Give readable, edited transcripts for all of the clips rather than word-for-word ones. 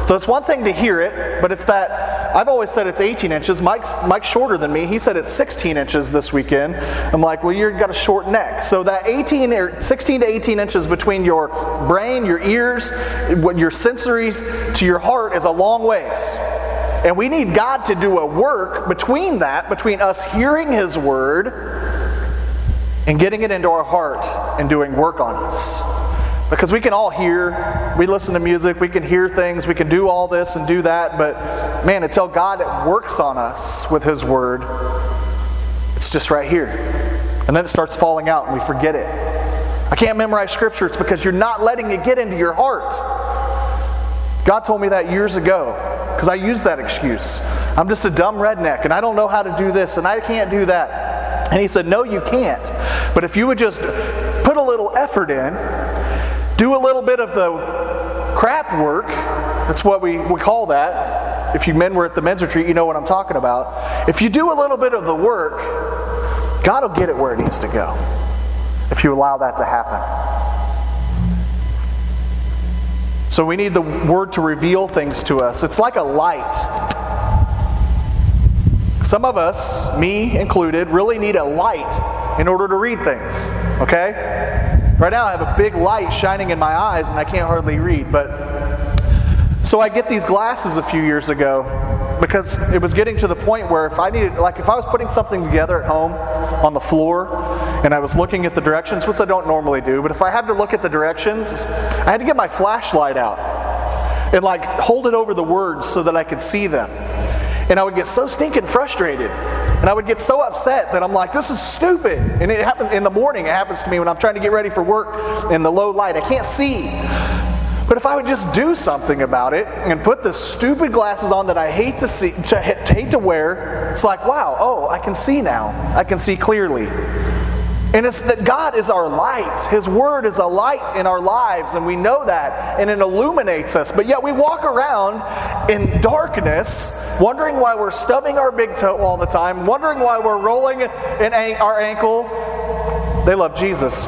So it's one thing to hear it, but it's that, I've always said it's 18 inches. Mike's shorter than me. He said it's 16 inches this weekend. I'm like, well, you've got a short neck. So that 16 to 18 inches between your brain, your ears, your sensories to your heart is a long ways. And we need God to do a work between us hearing His Word and getting it into our heart and doing work on us. Because we can all hear, we listen to music, we can hear things, we can do all this and do that, but man, until God works on us with His Word, it's just right here. And then it starts falling out and we forget it. I can't memorize Scripture, it's because you're not letting it get into your heart. God told me that years ago, because I used that excuse. I'm just a dumb redneck, and I don't know how to do this, and I can't do that. And He said, no, you can't. But if you would just put a little effort in, do a little bit of the crap work, that's what we call that. If you men were at the men's retreat, you know what I'm talking about. If you do a little bit of the work, God will get it where it needs to go, if you allow that to happen. So we need the Word to reveal things to us. It's like a light. Some of us, me included, really need a light in order to read things, okay? Right now I have a big light shining in my eyes and I can't hardly read. So I get these glasses a few years ago because it was getting to the point where if I was putting something together at home on the floor and I was looking at the directions, which I don't normally do, but if I had to look at the directions, I had to get my flashlight out and hold it over the words so that I could see them. And I would get so stinking frustrated. And I would get so upset that I'm like, this is stupid. And it happens in the morning. It happens to me when I'm trying to get ready for work in the low light. I can't see. But if I would just do something about it and put the stupid glasses on that I hate to wear, it's like, wow, I can see now. I can see clearly. And it's that God is our light. His Word is a light in our lives, and we know that, and it illuminates us. But yet we walk around in darkness, wondering why we're stubbing our big toe all the time, wondering why we're rolling our ankle. They love Jesus.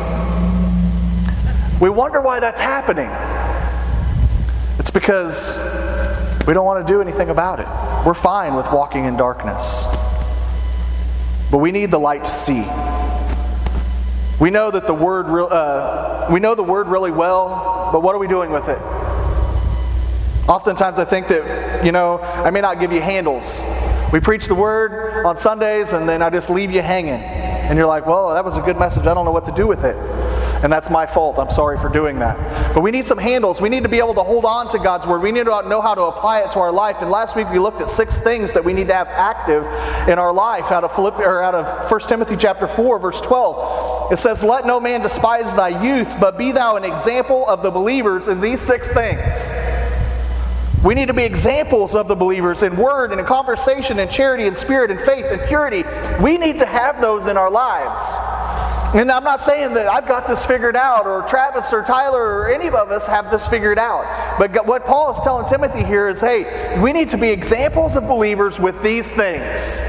We wonder why that's happening. It's because we don't want to do anything about it. We're fine with walking in darkness. But we need the light to see. We know that the Word really well, but what are we doing with it? Oftentimes I think that, I may not give you handles. We preach the Word on Sundays and then I just leave you hanging. And you're like, well, that was a good message. I don't know what to do with it. And that's my fault. I'm sorry for doing that. But we need some handles. We need to be able to hold on to God's Word. We need to know how to apply it to our life. And last week we looked at 6 things that we need to have active in our life out of 1 Timothy chapter 4, verse 12. It says, let no man despise thy youth, but be thou an example of the believers in these 6 things. We need to be examples of the believers in word and in conversation and charity and spirit and faith and purity. We need to have those in our lives. And I'm not saying that I've got this figured out, or Travis or Tyler or any of us have this figured out. But what Paul is telling Timothy here is, hey, we need to be examples of believers with these things.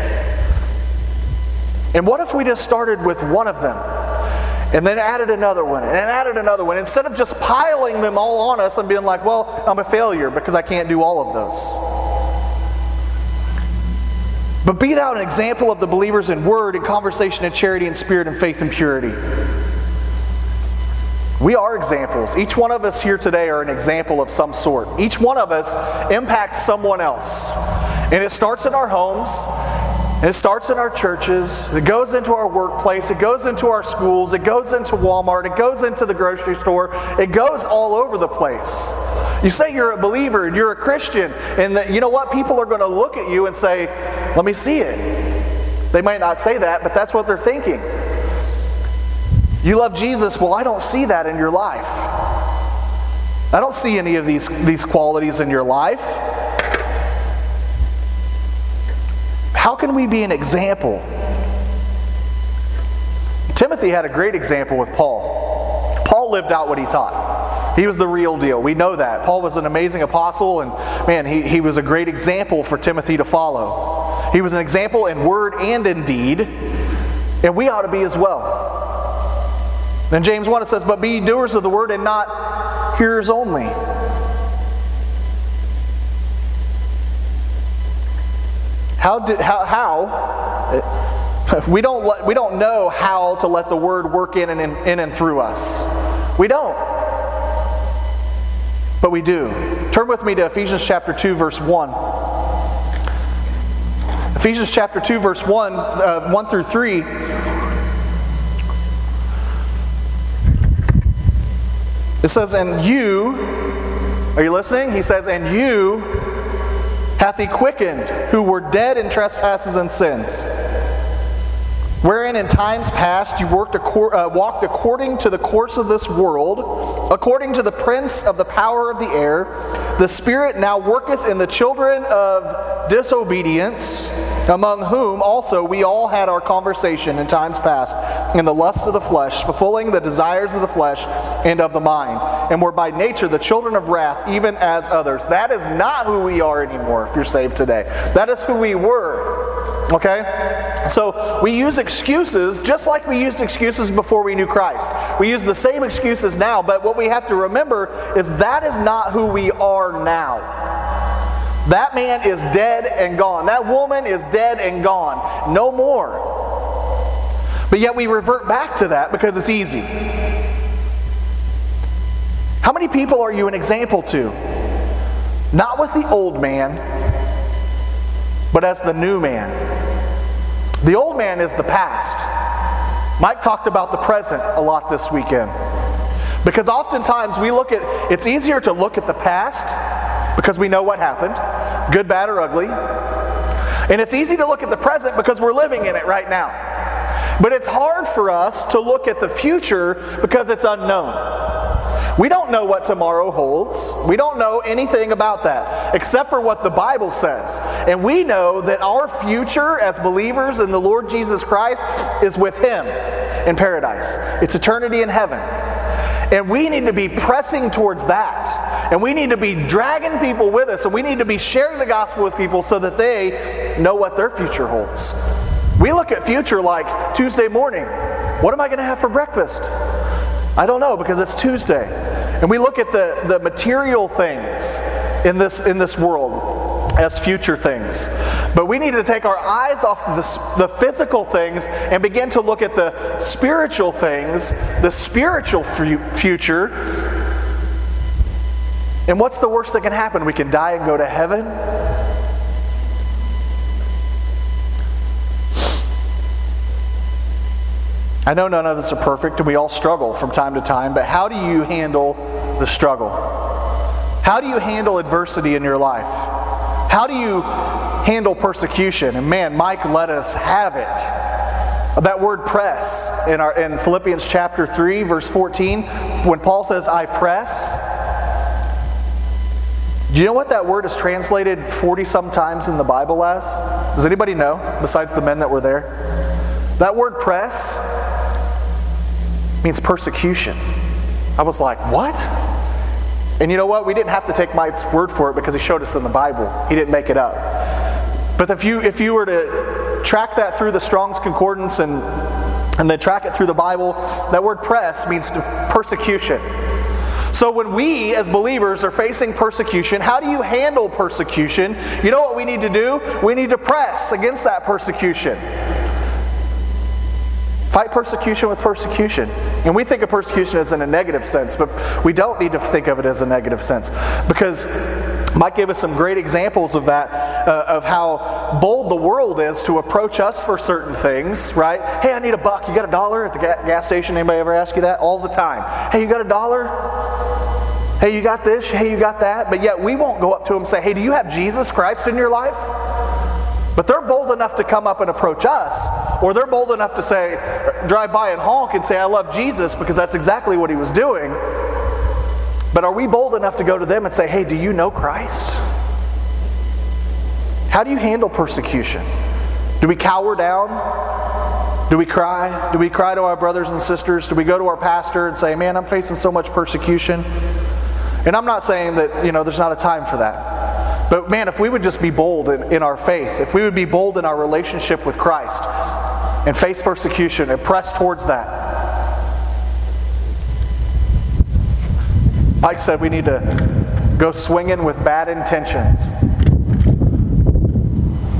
And what if we just started with one of them? And then added another one, and added another one. Instead of just piling them all on us and being like, well, I'm a failure because I can't do all of those. But be thou an example of the believers in word, in conversation, in charity, in spirit, in faith, and purity. We are examples. Each one of us here today are an example of some sort. Each one of us impacts someone else. And it starts in our homes. It starts in our churches. It goes into our workplace. It goes into our schools. It goes into Walmart. It goes into the grocery store. It goes all over the place. You say you're a believer and you're a Christian, and that, you know what? People are going to look at you and say, let me see it. They might not say that, but that's what they're thinking. You love Jesus. Well, I don't see that in your life. I don't see any of these qualities in your life. How can we be an example? Timothy had a great example with Paul. Paul lived out what he taught. He was the real deal. We know that. Paul was an amazing apostle, and man, he was a great example for Timothy to follow. He was an example in word and in deed, and we ought to be as well. Then James 1, it says, but be doers of the word and not hearers only. We don't know how to let the Word work in and through us. We don't. But we do. Turn with me to Ephesians chapter 2, verse 1. Ephesians chapter 2, verse 1 through 3. It says, and you, are you listening? He says, and you hath he quickened, who were dead in trespasses and sins, wherein in times past you walked according to the course of this world, according to the prince of the power of the air, the Spirit now worketh in the children of disobedience, among whom also we all had our conversation in times past, in the lusts of the flesh, fulfilling the desires of the flesh and of the mind, and were by nature the children of wrath, even as others. That is not who we are anymore if you're saved today. That is who we were. Okay? So we use excuses just like we used excuses before we knew Christ. We use the same excuses now, but what we have to remember is that is not who we are now. That man is dead and gone. That woman is dead and gone. No more. But yet we revert back to that because it's easy. How many people are you an example to? Not with the old man, but as the new man. The old man is the past. Mike talked about the present a lot this weekend. Because oftentimes it's easier to look at the past because we know what happened, good, bad, or ugly. And it's easy to look at the present because we're living in it right now. But it's hard for us to look at the future because it's unknown. We don't know what tomorrow holds. We don't know anything about that except for what the Bible says. And we know that our future as believers in the Lord Jesus Christ is with Him in paradise. It's eternity in heaven. And we need to be pressing towards that. And we need to be dragging people with us. And we need to be sharing the gospel with people so that they know what their future holds. We look at future like Tuesday morning. What am I going to have for breakfast? I don't know because it's Tuesday. And we look at the material things in this world as future things. But we need to take our eyes off the physical things and begin to look at the spiritual things, the spiritual future. And what's the worst that can happen? We can die and go to heaven. I know none of us are perfect and we all struggle from time to time, but how do you handle the struggle? How do you handle adversity in your life? How do you handle persecution? And man, Mike let us have it. That word press in Philippians chapter 3, verse 14, when Paul says, I press, do you know what that word is translated 40-some times in the Bible as? Does anybody know, besides the men that were there? That word press means persecution. I was like, what? And you know what? We didn't have to take Mike's word for it because he showed us in the Bible. He didn't make it up. But if you were to track that through the Strong's Concordance and then track it through the Bible, that word press means persecution. So when we as believers are facing persecution, how do you handle persecution? You know what we need to do? We need to press against that persecution. Fight persecution with persecution. And we think of persecution as in a negative sense, but we don't need to think of it as a negative sense. Because Mike gave us some great examples of that, of how bold the world is to approach us for certain things, right? Hey, I need $1. You got $1 at the gas station? Anybody ever ask you that? All the time. Hey, you got $1? Hey, you got this? Hey, you got that? But yet we won't go up to them and say, hey, do you have Jesus Christ in your life? But they're bold enough to come up and approach us, or they're bold enough to say, drive by and honk and say, I love Jesus, because that's exactly what he was doing. But are we bold enough to go to them and say, hey, do you know Christ? How do you handle persecution? Do we cower down? Do we cry? Do we cry to our brothers and sisters? Do we go to our pastor and say, man, I'm facing so much persecution? And I'm not saying that, there's not a time for that. But man, if we would just be bold in our faith, if we would be bold in our relationship with Christ and face persecution and press towards that. Mike said we need to go swinging with bad intentions.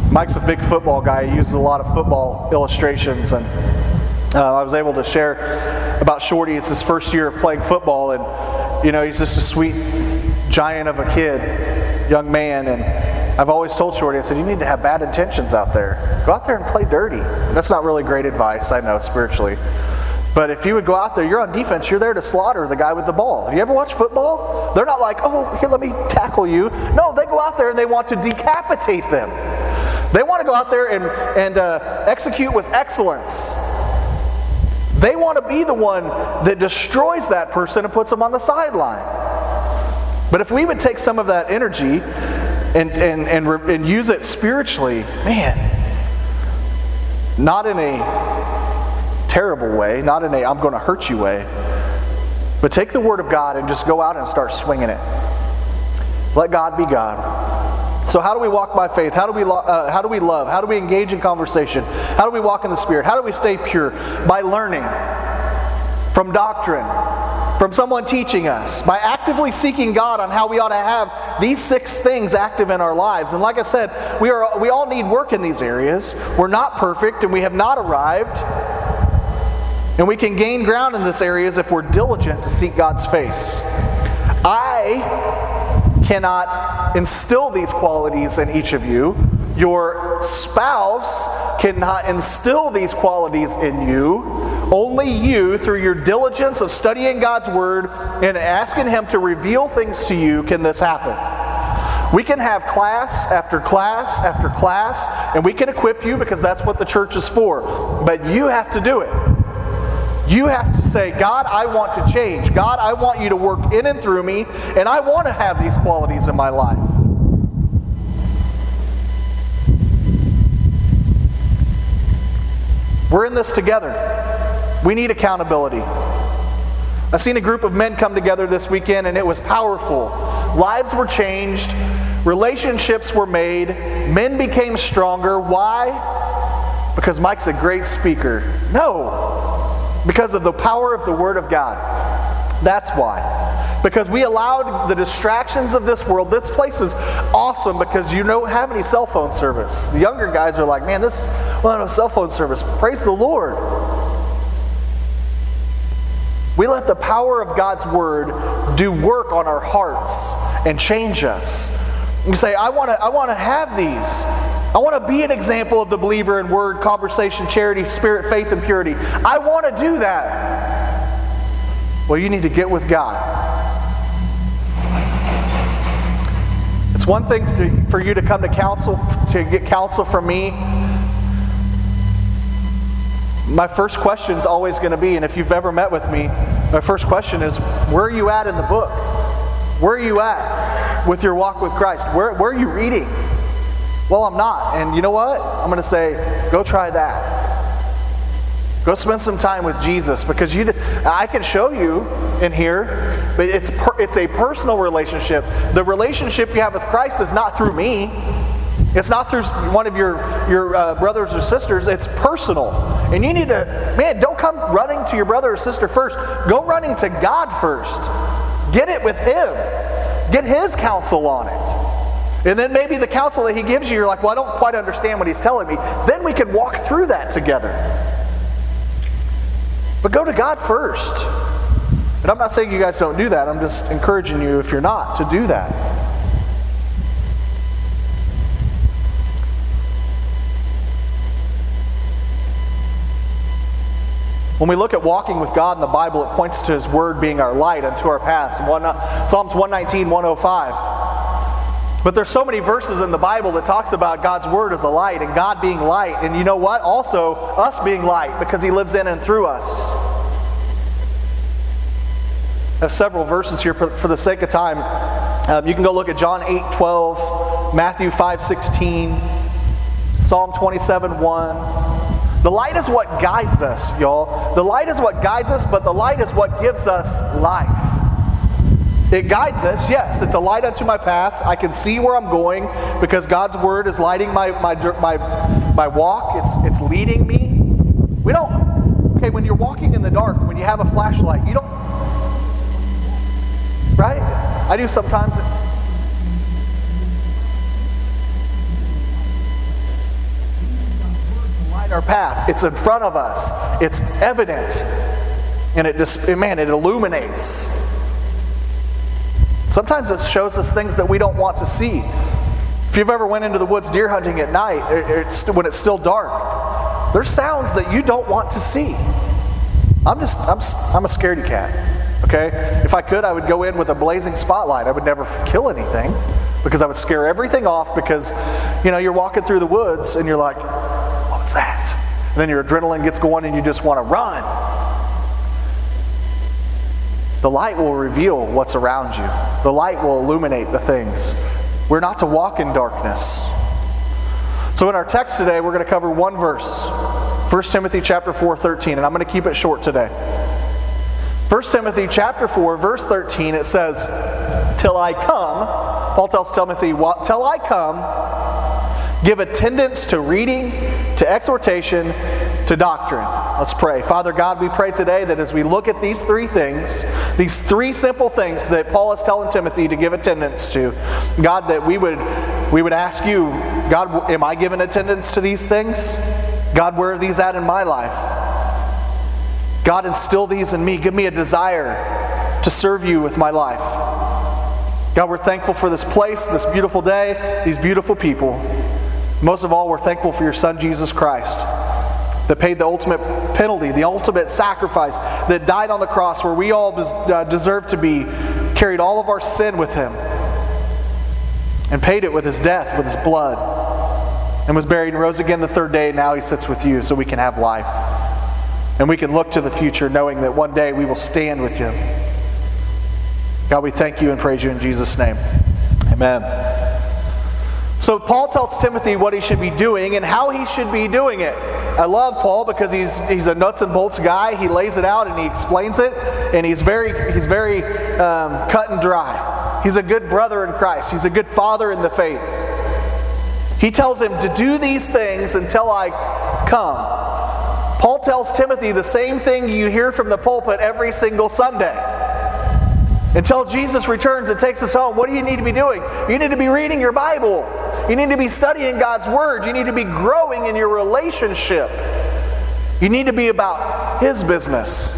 Mike's a big football guy. He uses a lot of football illustrations, and I was able to share about Shorty. It's his first year of playing football, and he's just a sweet giant of a kid, young man, and I've always told Shorty, I said, you need to have bad intentions out there. Go out there and play dirty. That's not really great advice, I know, spiritually. But if you would go out there, you're on defense, you're there to slaughter the guy with the ball. Have you ever watched football? They're not like, oh, here, let me tackle you. No, they go out there and they want to decapitate them. They want to go out there and execute with excellence. They want to be the one that destroys that person and puts them on the sideline. But if we would take some of that energy and use it spiritually, man, not in a terrible way, not in a I'm going to hurt you way, but take the Word of God and just go out and start swinging it. Let God be God. So how do we walk by faith? How do we love? How do we engage in conversation? How do we walk in the Spirit? How do we stay pure? By learning from doctrine, from someone teaching us, by actively seeking God on how we ought to have these 6 things active in our lives. And like I said, we all need work in these areas. We're not perfect and we have not arrived. And we can gain ground in these areas if we're diligent to seek God's face. I cannot instill these qualities in each of you. Your spouse cannot instill these qualities in you. Only you, through your diligence of studying God's Word and asking Him to reveal things to you, can this happen. We can have class after class after class, and we can equip you because that's what the church is for. But you have to do it. You have to say, God, I want to change. God, I want you to work in and through me, and I want to have these qualities in my life. We're in this together. We need accountability. I've seen a group of men come together this weekend, and it was powerful. Lives were changed. Relationships were made. Men became stronger. Why? Because Mike's a great speaker. No. Because of the power of the Word of God. That's why. Because we allowed the distractions of this world. This place is awesome because you don't have any cell phone service. The younger guys are like, man, no cell phone service. Praise the Lord. We let the power of God's Word do work on our hearts and change us. You say, I want to have these. I want to be an example of the believer in word, conversation, charity, spirit, faith, and purity. I want to do that. Well, you need to get with God. It's one thing for you to come to counsel, to get counsel from me. My first question is always going to be, and if you've ever met with me, my first question is, where are you at in the book? Where are you at with your walk with Christ? Where are you reading? Well, I'm not. And you know what? I'm going to say, go try that. Go spend some time with Jesus, because I can show you in here, but it's a personal relationship. The relationship you have with Christ is not through me. It's not through one of your brothers or sisters. It's personal. And you need to, don't come running to your brother or sister first. Go running to God first. Get it with Him. Get His counsel on it. And then maybe the counsel that He gives you, you're like, well, I don't quite understand what He's telling me. Then we can walk through that together. But go to God first. And I'm not saying you guys don't do that. I'm just encouraging you, if you're not, to do that. When we look at walking with God in the Bible, it points to His Word being our light unto our paths. Psalms 119, 105. But there's so many verses in the Bible that talks about God's Word as a light and God being light. And you know what? Also, us being light, because He lives in and through us. I have several verses here for the sake of time. You can go look at John 8:12, Matthew 5:16, Psalm 27:1. The light is what guides us, y'all. The light is what guides us, but the light is what gives us life. It guides us, yes. It's a light unto my path. I can see where I'm going because God's Word is lighting my walk. It's leading me. When you're walking in the dark, when you have a flashlight, you don't, right? I do sometimes. path. It's in front of us. It's evident. And it illuminates. Sometimes it shows us things that we don't want to see. If you've ever went into the woods deer hunting at night, when it's still dark, there's sounds that you don't want to see. I'm a scaredy cat. Okay? If I could, I would go in with a blazing spotlight. I would never kill anything because I would scare everything off because, you're walking through the woods and you're like, what was that? And then your adrenaline gets going and you just want to run. The light will reveal what's around you. The light will illuminate the things. We're not to walk in darkness. So in our text today, we're going to cover one verse. 1 Timothy chapter 4, 13, and I'm going to keep it short today. 1 Timothy chapter 4, verse 13, it says, "Till I come," Paul tells Timothy, "till I come, give attendance to reading, to exhortation, to doctrine." Let's pray. Father God, we pray today that as we look at these three things, these three simple things that Paul is telling Timothy to give attendance to, God, that we would ask you, God, am I giving attendance to these things? God, where are these at in my life? God, instill these in me. Give me a desire to serve you with my life. God, we're thankful for this place, this beautiful day, these beautiful people. Most of all, we're thankful for your Son, Jesus Christ, that paid the ultimate penalty, the ultimate sacrifice, that died on the cross where we all deserve to be, carried all of our sin with him, and paid it with his death, with his blood, and was buried and rose again the third day, and now he sits with you so we can have life. And we can look to the future knowing that one day we will stand with him. God, we thank you and praise you in Jesus' name. Amen. So Paul tells Timothy what he should be doing and how he should be doing it. I love Paul because he's a nuts and bolts guy. He lays it out and he explains it, and he's very cut and dry. He's a good brother in Christ. He's a good father in the faith. He tells him to do these things until I come. Paul tells Timothy the same thing you hear from the pulpit every single Sunday. Until Jesus returns and takes us home, what do you need to be doing? You need to be reading your Bible. You need to be studying God's Word. You need to be growing in your relationship. You need to be about His business.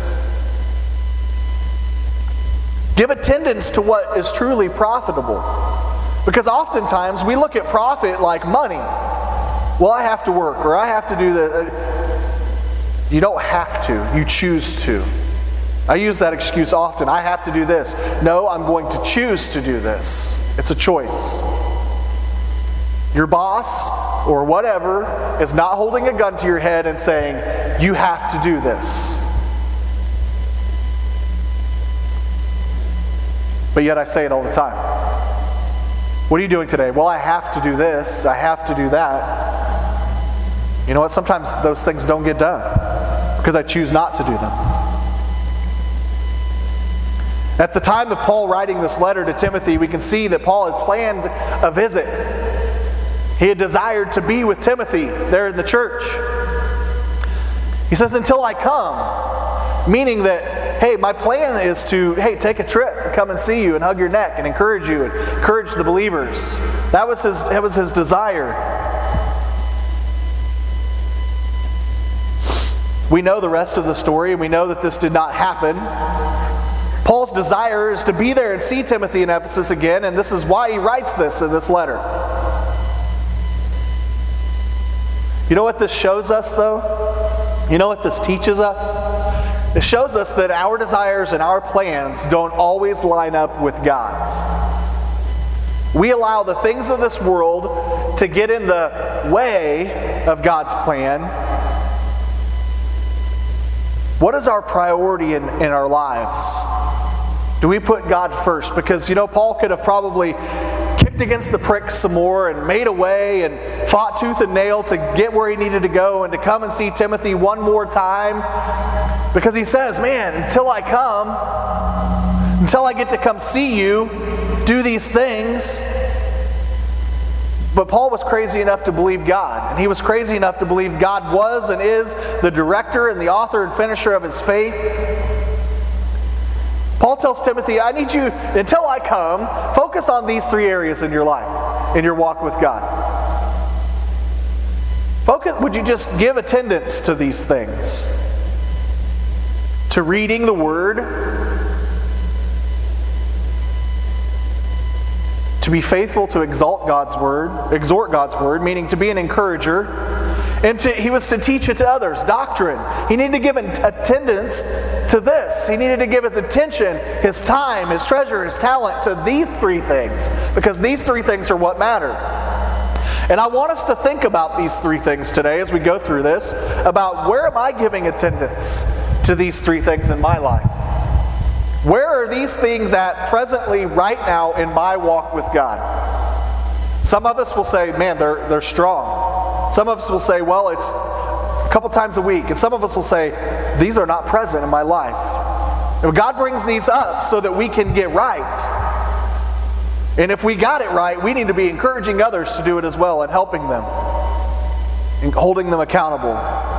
Give attendance to what is truly profitable. Because oftentimes we look at profit like money. Well, I have to work, or I have to do the... You don't have to. You choose to. I use that excuse often. I have to do this. No, I'm going to choose to do this. It's a choice. Your boss or whatever is not holding a gun to your head and saying, you have to do this. But yet I say it all the time. What are you doing today? Well, I have to do this. I have to do that. You know what? Sometimes those things don't get done because I choose not to do them. At the time of Paul writing this letter to Timothy, we can see that Paul had planned a visit. He had desired to be with Timothy there in the church. He says, until I come, meaning that, hey, my plan is to, take a trip and come and see you and hug your neck and encourage you and encourage the believers. That was his desire. We know the rest of the story, and we know that this did not happen. Paul's desire is to be there and see Timothy in Ephesus again, and this is why he writes this in this letter. You know what this shows us, though? You know what this teaches us? It shows us that our desires and our plans don't always line up with God's. We allow the things of this world to get in the way of God's plan. What is our priority in our lives? Do we put God first? Because, Paul could have probably kicked against the pricks some more and made a way and fought tooth and nail to get where he needed to go and to come and see Timothy one more time. Because he says, man, until I come, until I get to come see you, do these things. But Paul was crazy enough to believe God. And he was crazy enough to believe God was and is the director and the author and finisher of his faith. Paul tells Timothy, I need you, until I come, focus on these three areas in your life, in your walk with God. Would you just give attendance to these things? To reading the Word, to be faithful to exalt God's Word, exhort God's Word, meaning to be an encourager, and he was to teach it to others, doctrine. He needed to give attendance to this. He needed to give his attention, his time, his treasure, his talent to these three things, because these three things are what matter. And I want us to think about these three things today as we go through this, about where am I giving attendance to these three things in my life? Where are these things at presently, right now, in my walk with God? Some of us will say, man, they're strong. Some of us will say, well, it's a couple times a week. And some of us will say, these are not present in my life. And God brings these up so that we can get right. And if we got it right, we need to be encouraging others to do it as well and helping them and holding them accountable.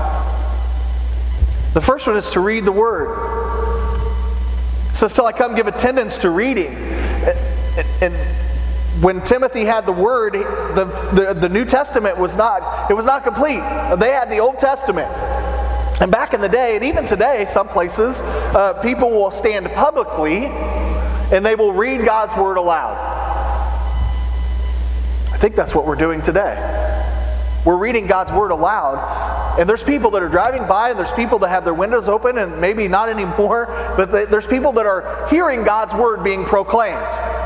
The first one is to read the Word. It says, till I come give attendance to reading. And when Timothy had the Word, the New Testament was not complete. They had the Old Testament. And back in the day, and even today, some places, people will stand publicly and they will read God's Word aloud. I think that's what we're doing today. We're reading God's Word aloud, and there's people that are driving by, and there's people that have their windows open, and maybe not anymore, but there's people that are hearing God's Word being proclaimed.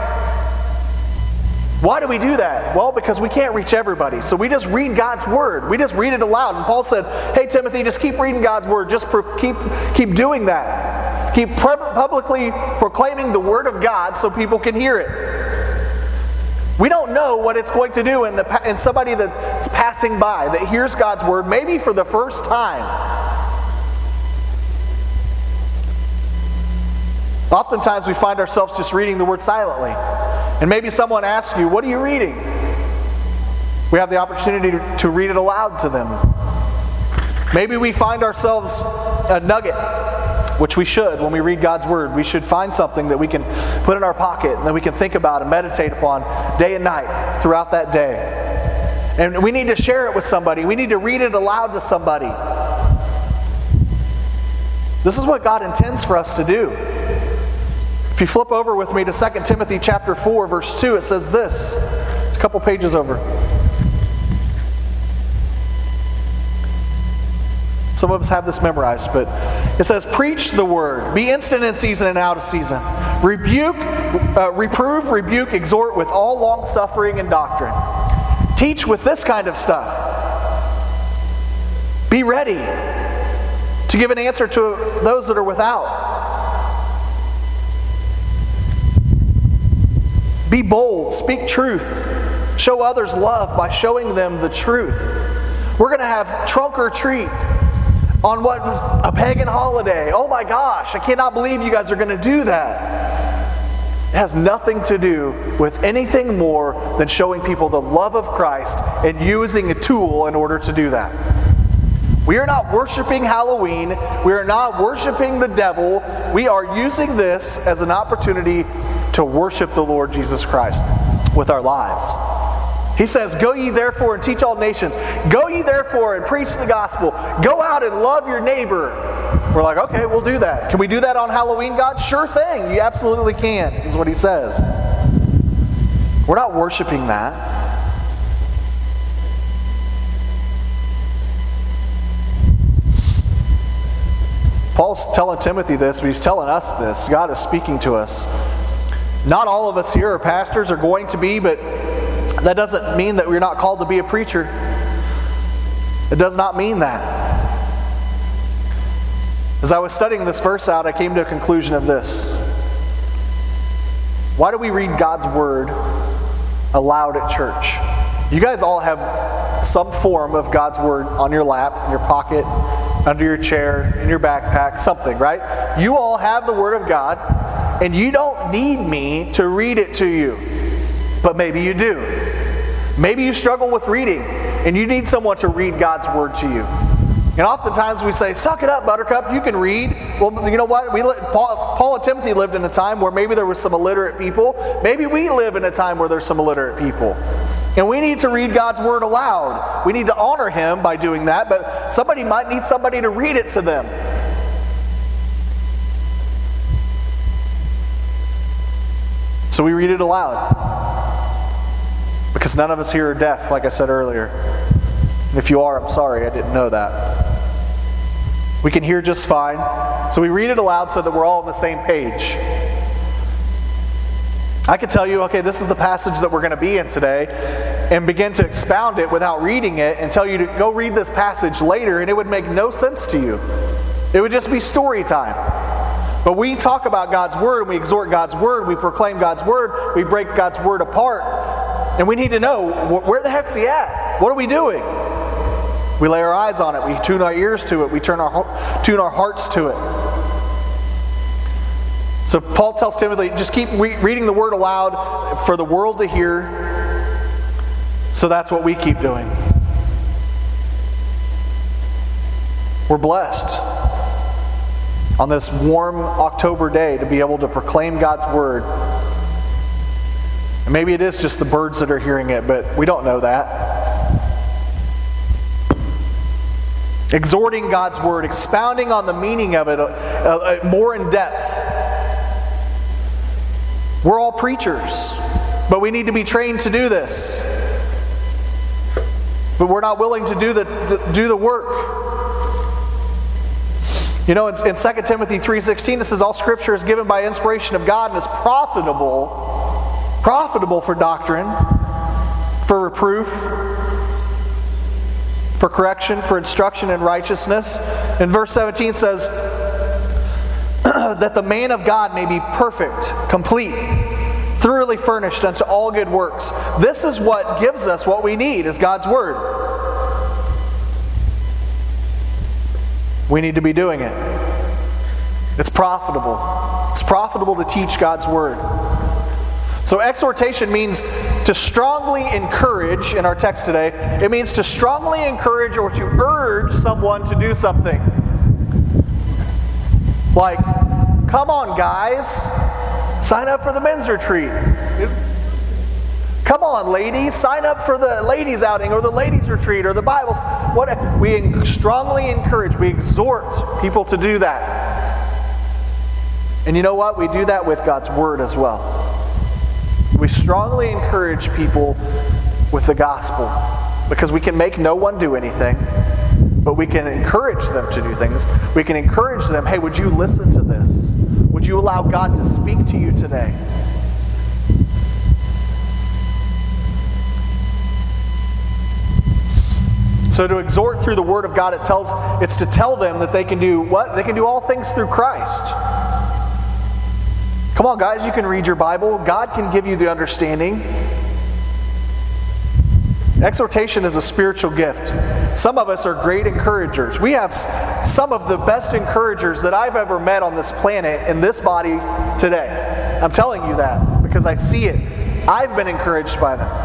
Why do we do that? Well, because we can't reach everybody. So we just read God's Word. We just read it aloud. And Paul said, hey, Timothy, just keep reading God's Word. Just keep doing that. Keep publicly proclaiming the Word of God so people can hear it. We don't know what it's going to do in somebody that's passing by, that hears God's Word, maybe for the first time. Oftentimes we find ourselves just reading the Word silently. And maybe someone asks you, what are you reading? We have the opportunity to read it aloud to them. Maybe we find ourselves a nugget, which we should when we read God's Word. We should find something that we can put in our pocket and that we can think about and meditate upon day and night throughout that day. And we need to share it with somebody. We need to read it aloud to somebody. This is what God intends for us to do. If you flip over with me to 2 Timothy chapter 4, verse 2, it says this. It's a couple pages over. Some of us have this memorized, but it says, preach the Word. Be instant in season and out of season. Reprove, rebuke, exhort with all long-suffering and doctrine. Teach with this kind of stuff. Be ready to give an answer to those that are without. Be bold, speak truth. Show others love by showing them the truth. We're going to have trunk or treat on what was a pagan holiday. Oh my gosh, I cannot believe you guys are going to do that. It has nothing to do with anything more than showing people the love of Christ and using a tool in order to do that. We are not worshiping Halloween. We are not worshiping the devil. We are using this as an opportunity to worship the Lord Jesus Christ with our lives. He says, go ye therefore and teach all nations. Go ye therefore and preach the gospel. Go out and love your neighbor. We're like, okay, we'll do that. Can we do that on Halloween, God? Sure thing. You absolutely can, is what he says. We're not worshiping that. Paul's telling Timothy this, but he's telling us this. God is speaking to us. Not all of us here are pastors, or going to be, but that doesn't mean that we're not called to be a preacher. It does not mean that. As I was studying this verse out, I came to a conclusion of this. Why do we read God's Word aloud at church? You guys all have some form of God's Word on your lap, in your pocket, under your chair, in your backpack, something, right? You all have the Word of God, and you don't need me to read it to you. But maybe you do. Maybe you struggle with reading, and you need someone to read God's Word to you. And oftentimes we say, suck it up, Buttercup, you can read. Well, you know what? Paul and Timothy lived in a time where maybe there were some illiterate people. Maybe we live in a time where there's some illiterate people. And we need to read God's word aloud. We need to honor him by doing that, but somebody might need somebody to read it to them. So we read it aloud. Because none of us here are deaf, like I said earlier. And if you are, I'm sorry, I didn't know that. We can hear just fine. So we read it aloud so that we're all on the same page. I could tell you, okay, this is the passage that we're going to be in today, and begin to expound it without reading it and tell you to go read this passage later, and it would make no sense to you. It would just be story time. But we talk about God's word, and we exhort God's word, we proclaim God's word, we break God's word apart, and we need to know, where the heck's he at? What are we doing? We lay our eyes on it, we tune our ears to it, we tune our hearts to it. So Paul tells Timothy, just keep reading the word aloud for the world to hear. So that's what we keep doing. We're blessed on this warm October day to be able to proclaim God's word. And maybe it is just the birds that are hearing it, but we don't know that. Exhorting God's word, expounding on the meaning of it more in depth. We're all preachers, but we need to be trained to do this. But we're not willing to do the work. You know, in 2 Timothy 3:16, it says, all Scripture is given by inspiration of God and is profitable for doctrine, for reproof, for correction, for instruction in righteousness. And verse 17 says, that the man of God may be perfect, complete, thoroughly furnished unto all good works. This is what gives us what we need, is God's word. We need to be doing it. It's profitable. It's profitable to teach God's word. So exhortation means to strongly encourage, in our text today, it means to strongly encourage or to urge someone to do something. Like, come on guys, sign up for the men's retreat. Come on ladies, sign up for the ladies outing or the ladies retreat or the Bibles. We strongly encourage, we exhort people to do that. And you know what? We do that with God's word as well. We strongly encourage people with the gospel because we can make no one do anything, but we can encourage them to do things. We can encourage them, hey, would you listen to this? Would you allow God to speak to you today? So to exhort through the Word of God, it's to tell them that they can do what? They can do all things through Christ. Come on, guys, you can read your Bible. God can give you the understanding. Exhortation is a spiritual gift. Some of us are great encouragers. We have some of the best encouragers that I've ever met on this planet in this body today. I'm telling you that because I see it. I've been encouraged by them.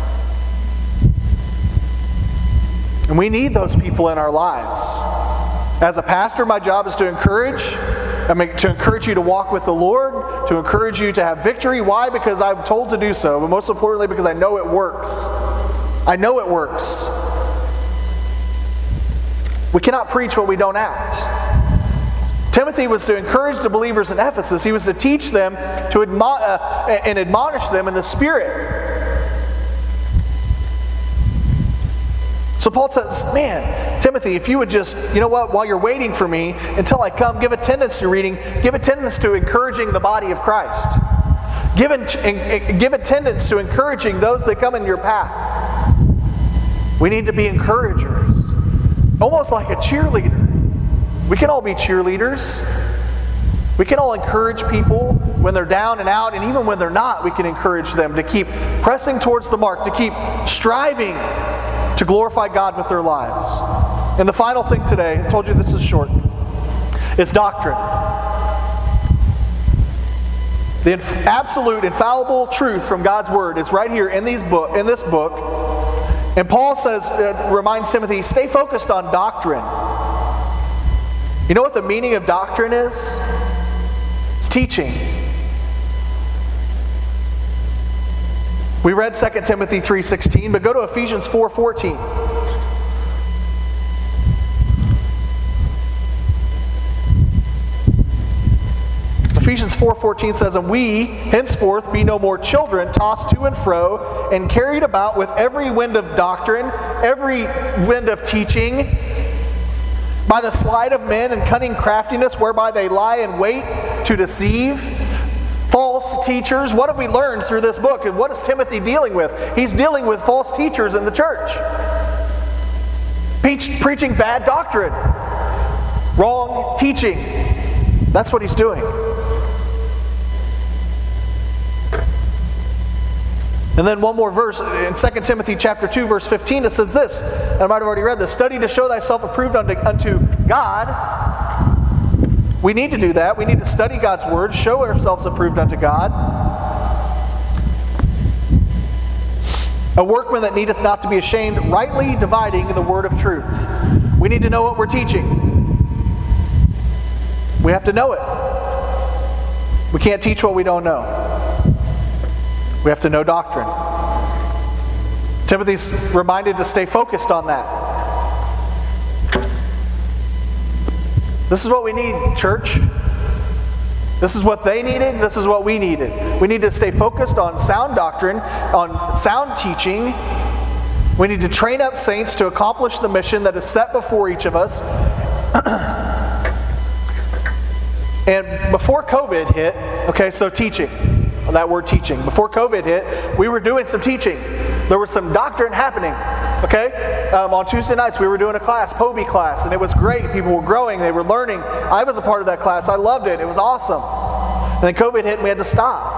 And we need those people in our lives. As a pastor, my job is to encourage you to walk with the Lord, to encourage you to have victory. Why? Because I'm told to do so, but most importantly because I know it works. I know it works. We cannot preach what we don't act. Timothy was to encourage the believers in Ephesus. He was to teach them and admonish them in the Spirit. So Paul says, man, Timothy, if you would just, you know what, while you're waiting for me, until I come, give attendance to reading, give attendance to encouraging the body of Christ. Give attendance to encouraging those that come in your path. We need to be encouragers. Almost like a cheerleader. We can all be cheerleaders. We can all encourage people when they're down and out, and even when they're not, we can encourage them to keep pressing towards the mark, to keep striving to glorify God with their lives. And the final thing today, I told you this is short, is doctrine. The absolute, infallible truth from God's Word is right here in this book. And Paul reminds Timothy, stay focused on doctrine. You know what the meaning of doctrine is? It's teaching. We read 2 Timothy 3:16, but go to Ephesians 4:14. Ephesians 4:14 says, "And we henceforth be no more children, tossed to and fro, and carried about with every wind of doctrine, every wind of teaching, by the sleight of men and cunning craftiness, whereby they lie in wait to deceive." False teachers. What have we learned through this book? And what is Timothy dealing with? He's dealing with false teachers in the church. Preaching bad doctrine. Wrong teaching. That's what he's doing. And then one more verse in 2 Timothy chapter 2, verse 15, it says this, and I might have already read this, "Study to show thyself approved unto God." We need to do that. We need to study God's Word, show ourselves approved unto God. "A workman that needeth not to be ashamed, rightly dividing the word of truth." We need to know what we're teaching. We have to know it. We can't teach what we don't know. We have to know doctrine. Timothy's reminded to stay focused on that. This is what we need, church. This is what they needed. This is what we needed. We need to stay focused on sound doctrine, on sound teaching. We need to train up saints to accomplish the mission that is set before each of us. And before COVID hit, okay, so teaching. That word teaching. Before COVID hit, we were doing some teaching. There was some doctrine happening. Okay? On Tuesday nights, we were doing a class, POBI class, and it was great. People were growing. They were learning. I was a part of that class. I loved it. It was awesome. And then COVID hit and we had to stop.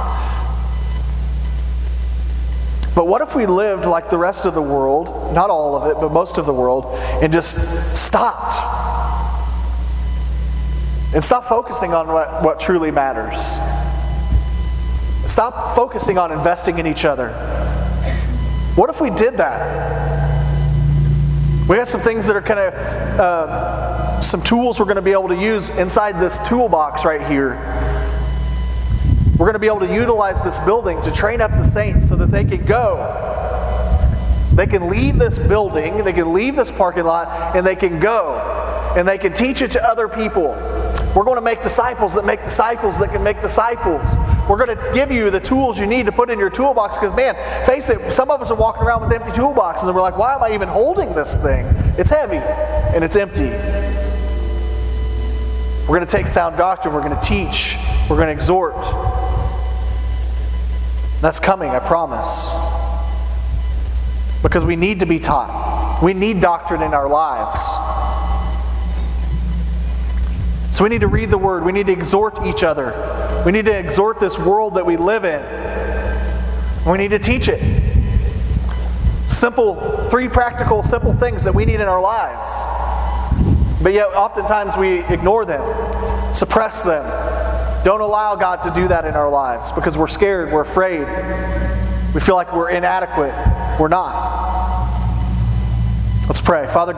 But what if we lived like the rest of the world, not all of it, but most of the world, and just stopped? And stop focusing on what truly matters. Stop focusing on investing in each other. What if we did that? We have some things that are kind of, some tools we're going to be able to use inside this toolbox right here. We're going to be able to utilize this building to train up the saints so that they can go. They can leave this building, they can leave this parking lot, and they can go. And they can teach it to other people. We're going to make disciples that make disciples that can make disciples. We're going to give you the tools you need to put in your toolbox because, man, face it, some of us are walking around with empty toolboxes and we're like, why am I even holding this thing? It's heavy and it's empty. We're going to take sound doctrine. We're going to teach. We're going to exhort. That's coming, I promise. Because we need to be taught. We need doctrine in our lives. So we need to read the Word. We need to exhort each other. We need to exhort this world that we live in. We need to teach it. Three practical, simple things that we need in our lives. But yet, oftentimes we ignore them, suppress them. Don't allow God to do that in our lives because we're scared, we're afraid. We feel like we're inadequate. We're not. Let's pray. Father God,